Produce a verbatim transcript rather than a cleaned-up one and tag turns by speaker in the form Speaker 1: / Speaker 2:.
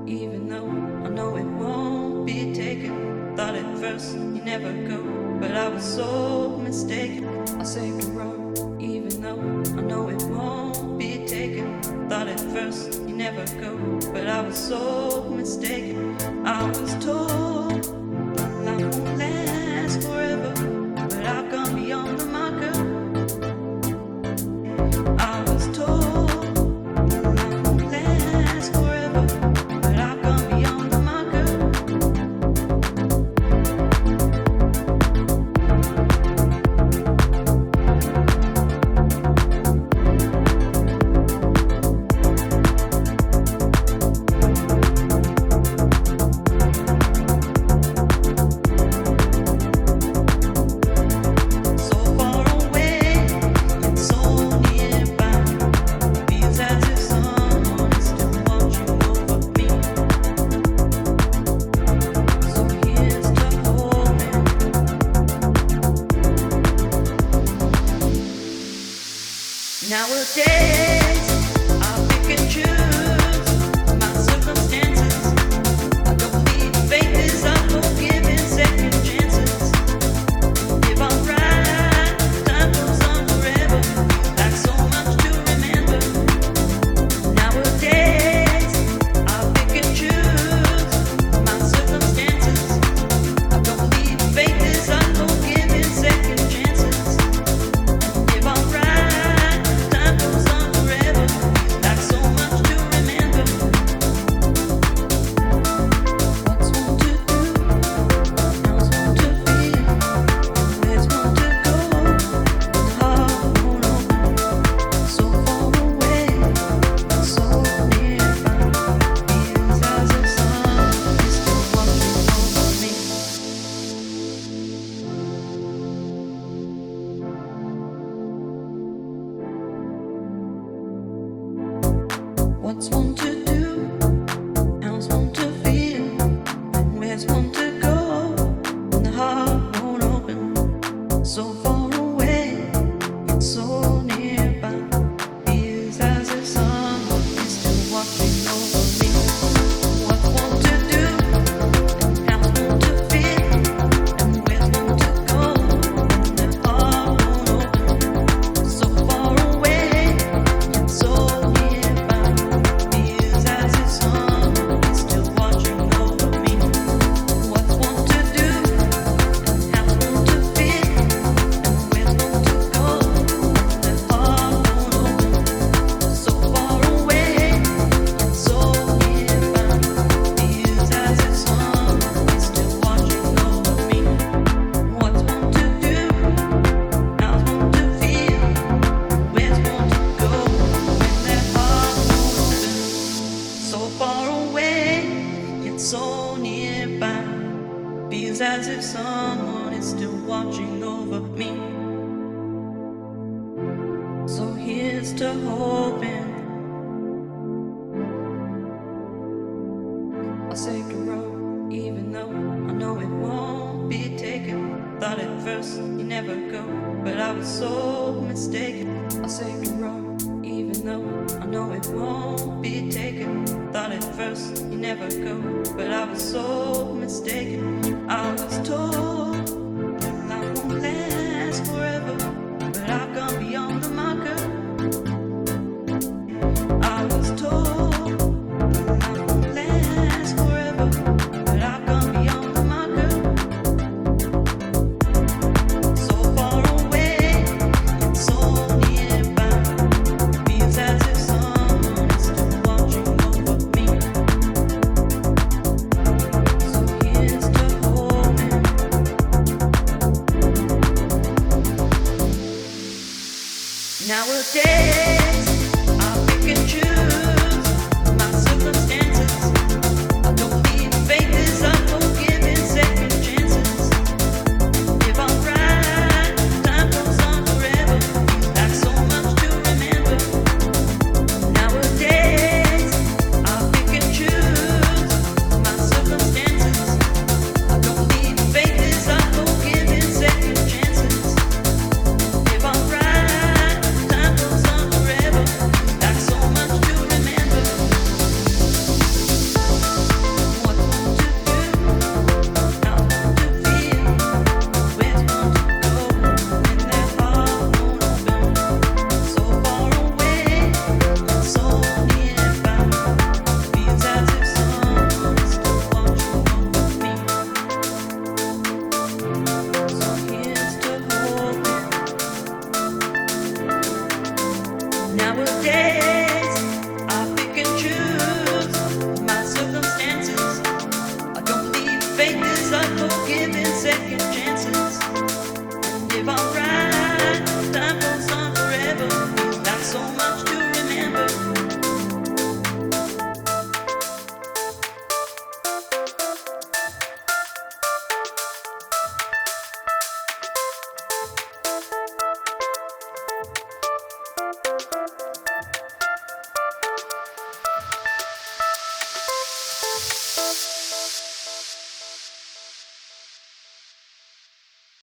Speaker 1: even though I know it won't be taken. Thought at first you never go, but I was so mistaken. I saved a road, even though I know it won't be taken. Thought at first you never go, but I was so mistaken. I was told my life won't last forever, but I've gone beyond the marker. I was told life won't last forever, but I've gone beyond the marker. So far away, yet so nearby. Feels as if someone is still watching over me. So here's to hoping. Nowadays, I pick and choose my circumstances. I don't need favors, I'm forgiving second chances. If I'm right, time goes on forever. Like so much to remember. Nowadays, I pick and choose my circumstances. I don't need favors, I'm forgiving second chances. If I'm right, time goes on forever. Like so much to remember. What's one to do? How's one to feel? Where's one to go? The heart won't open. So far away, so nearby. Feels as if someone is still watching over me. What's one to do? How's one to feel? And where's one to go? When the heart won't open. So far away, yet so nearby. Feels as if someone is still watching over me. What's one to do? And how's one to feel? And where's one to go? When the heart won't open. So far away, yet so nearby. Feels as if someone is still watching over me. What's one to do? And how's one to feel? And where's one to go? When the heart won't open. So far away, yet so nearby. Feels as if someone is still watching over me. What's one to do? How's one to feel? Where's one to go? When that heart won't open. So far away, yet so nearby. Feels as if someone is still watching over me. So here's to hoping. I saved a road, even though I know it won't be taken. Thought at first you never go, but I was so mistaken. I saved a road, even though I know it won't be taken. Thought at first you never go, but I was so mistaken. I was told